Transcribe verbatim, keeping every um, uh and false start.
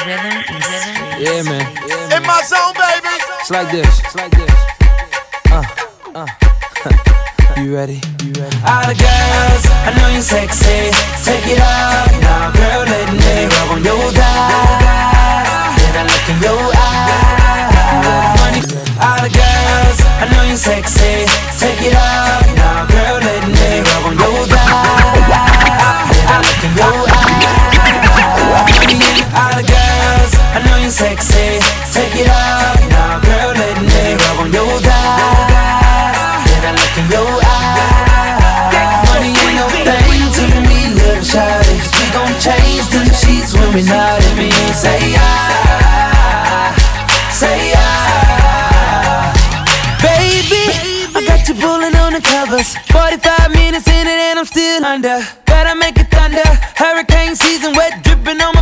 Yeah, man. Yeah, In my zone, baby. It's like this. It's like this. Uh, uh. You ready? You ready? All the girls, I know you're sexy. Take it off now, girl. Let me rub on your thighs. Get a look in your eyes. All the girls, I know you're sexy. Take it off now, girl. Let me rub on your thighs. Get a look in your eyes. All the girls, I know you're sexy. Take it off now, girl. Let me rub on your thighs. Get a look in your eyes. Money ain't no thing to me, little shawty. We gon' change them sheets when we not in me. Say ah, say ah. Baby, I got you pulling on the covers. Forty-five minutes in it and I'm still under.